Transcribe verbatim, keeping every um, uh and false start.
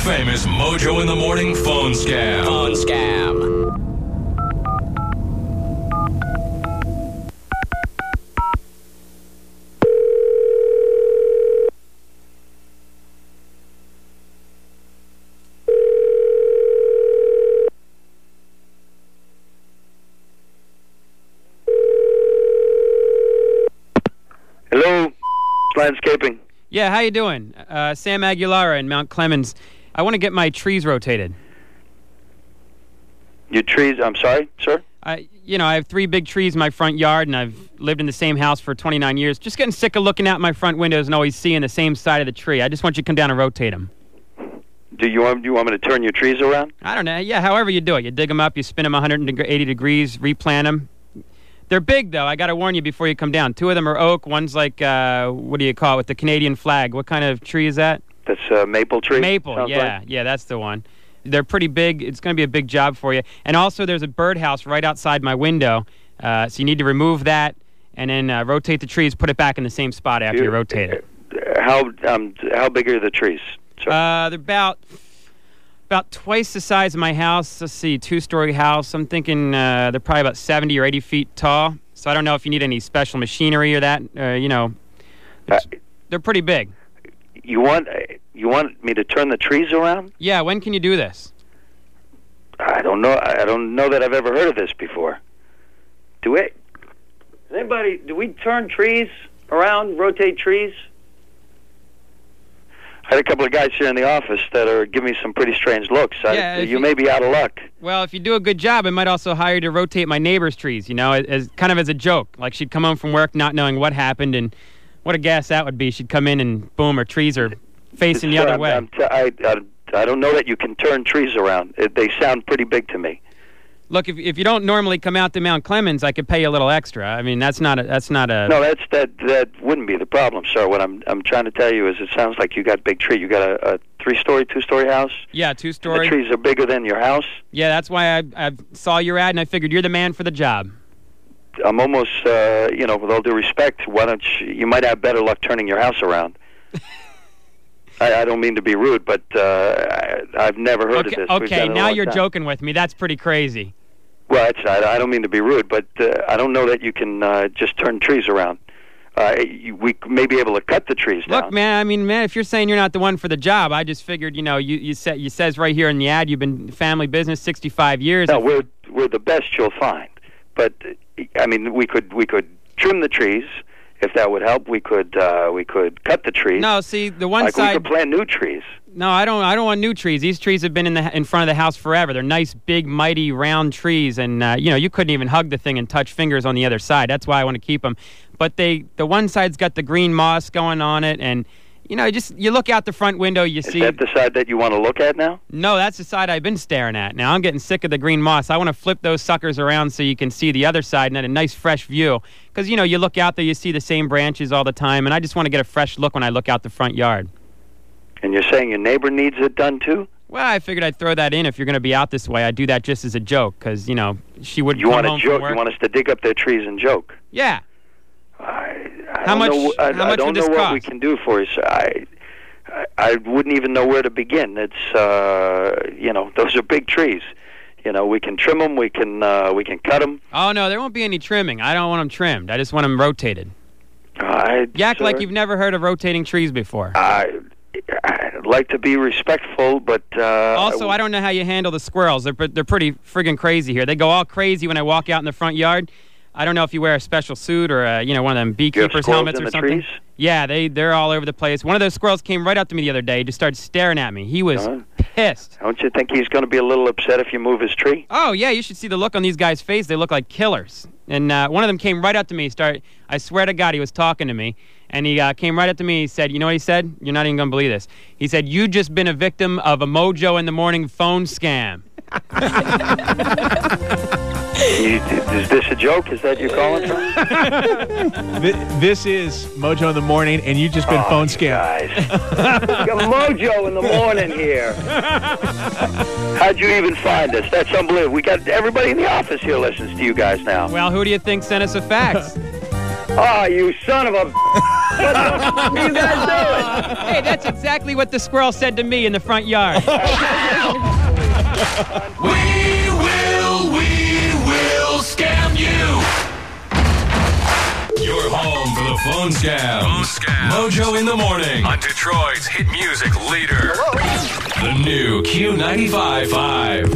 famous Mojo in the Morning phone scam. Phone scam. Hello, landscaping. Yeah, how you doing? Uh, Sam Aguilara in Mount Clemens. I want to get my trees rotated. Your trees, I'm sorry, sir? I, you know, I have three big trees in my front yard, and I've lived in the same house for twenty-nine years. Just getting sick of looking out my front windows and always seeing the same side of the tree. I just want you to come down and rotate them. Do you want, do you want me to turn your trees around? I don't know. Yeah, however you do it. You dig them up, you spin them one hundred eighty degrees, replant them. They're big, though. I got to warn you before you come down. Two of them are oak. One's like, uh, what do you call it, with the Canadian flag. What kind of tree is that? That's a maple tree? Maple, yeah. Like? Yeah, that's the one. They're pretty big. It's going to be a big job for you. And also, there's a birdhouse right outside my window, uh, so you need to remove that and then uh, rotate the trees, put it back in the same spot after you, you rotate it. How um, how big are the trees, sir? Uh, they're about... About twice the size of my house. Let's see, two-story house. I'm thinking uh, they're probably about seventy or eighty feet tall. So I don't know if you need any special machinery or that. Uh, you know, uh, they're pretty big. You want you want me to turn the trees around? Yeah. When can you do this? I don't know. I don't know that I've ever heard of this before. Do we? Does anybody? Do we turn trees around? Rotate trees? I had a couple of guys here in the office that are giving me some pretty strange looks. Yeah, I, you, you may be out of luck. Well, if you do a good job, I might also hire you to rotate my neighbor's trees, you know, as kind of as a joke. Like she'd come home from work not knowing what happened, and what a gas that would be. She'd come in and, boom, her trees are facing the Sir, other I'm, way. I'm t- I, I, I don't know that you can turn trees around. It, they sound pretty big to me. Look, if if you don't normally come out to Mount Clemens, I could pay you a little extra. I mean, that's not a that's not a. No, that's that that wouldn't be the problem, sir. What I'm I'm trying to tell you is, it sounds like you got big tree. You got a, a three-story, two-story house. Yeah, two-story. And the trees are bigger than your house. Yeah, that's why I I saw your ad and I figured you're the man for the job. I'm almost, uh, you know, with all due respect, why don't you? You might have better luck turning your house around. I, I don't mean to be rude, but uh, I, I've never heard okay, of this. Okay, now you're time. joking with me. That's pretty crazy. Well, it's, I, I don't mean to be rude, but uh, I don't know that you can uh, just turn trees around. Uh, you, we may be able to cut the trees down. Look, man, I mean, man, if you're saying you're not the one for the job, I just figured, you know, you you said you says right here in the ad, you've been family business sixty-five years. No, we're we're the best you'll find. But I mean, we could we could trim the trees. If that would help, we could uh, we could cut the trees. No, see, the one like side. We could plant new trees. No, I don't. I don't want new trees. These trees have been in the in front of the house forever. They're nice, big, mighty, round trees, and uh, you know you couldn't even hug the thing and touch fingers on the other side. That's why I want to keep them. But they, the one side's got the green moss going on it, and you know, just you look out the front window, you Is see. Is that the side that you want to look at now? No, that's the side I've been staring at. Now I'm getting sick of the green moss. I want to flip those suckers around so you can see the other side and have a nice fresh view. Because you know, you look out there, you see the same branches all the time, and I just want to get a fresh look when I look out the front yard. And you're saying your neighbor needs it done too? Well, I figured I'd throw that in. If you're going to be out this way, I'd do that just as a joke, because, you know, she would you come want home to joke? from work. You want us to dig up their trees and joke? Yeah. I, I how don't much? Know, I, how I much don't would this know cost? what we can do for you, sir. I, I, I wouldn't even know where to begin. It's, uh, you know, those are big trees. You know, we can trim them. We can, uh, we can cut them. Oh no, there won't be any trimming. I don't want them trimmed. I just want them rotated. I, you act sir, like you've never heard of rotating trees before. I. I'd like to be respectful, but... Uh, also, I don't know how you handle the squirrels. They're, they're pretty friggin' crazy here. They go all crazy when I walk out in the front yard. I don't know if you wear a special suit or, a, you know, one of them beekeeper's helmets or something. Trees? Yeah, they, they're all over the place. One of those squirrels came right up to me the other day, just started staring at me. He was uh, pissed. Don't you think he's going to be a little upset if you move his tree? Oh, yeah, you should see the look on these guys' face. They look like killers. And uh, one of them came right up to me. Started, I swear to God, he was talking to me. And he uh, came right up to me. He said, you know what he said? You're not even going to believe this. He said, you just been a victim of a Mojo in the Morning phone scam. you, is this a joke? Is that you calling from? This is Mojo in the Morning, and you just been oh, phone scammed. Guys. We got Mojo in the Morning here. How'd you even find us? That's unbelievable. We got everybody in the office here listens to you guys now. Well, who do you think sent us a fax? Oh, you son of a... What the f*** are you guys doing? Hey, that's exactly exactly what the squirrel said to me in the front yard. We will, we will scam you. Your home for the phone scam. Phone scam. Mojo in the morning on Detroit's hit music leader. The new Q ninety-five point five.